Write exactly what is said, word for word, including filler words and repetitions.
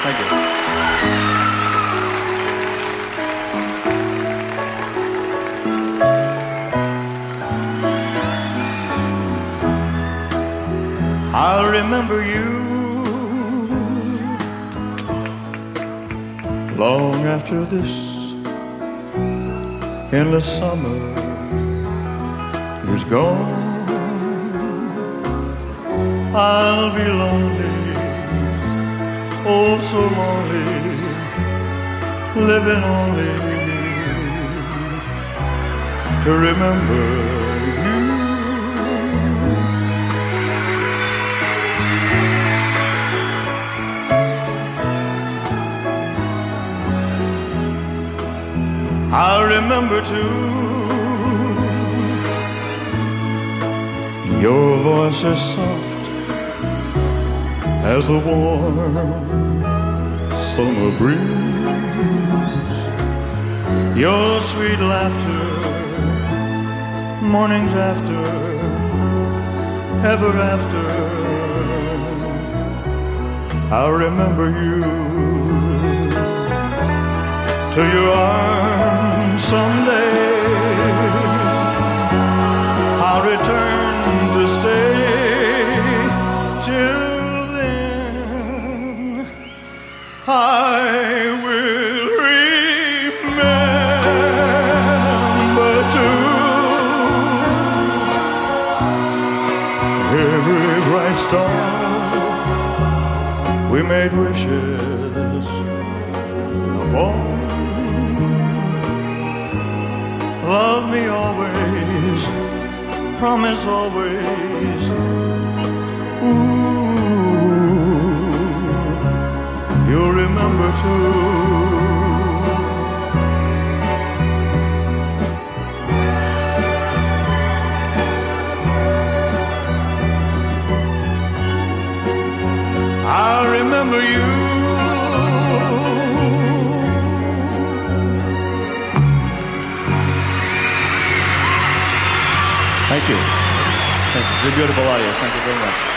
Thank you. I remember you long after this endless summer is gone. I'll be lonely, oh so lonely, living only to remember you. I remember too, your voice is soft as a warm summer breeze. Your sweet laughter, mornings after, ever after. I remember you till your arms someday. I'll return to stay. Till then, I will remember too every bright star we made wishes upon. Love me always, promise always. Ooh, you'll remember too. I remember you. Thank you. Thank you. You're beautiful audience. Thank you very much.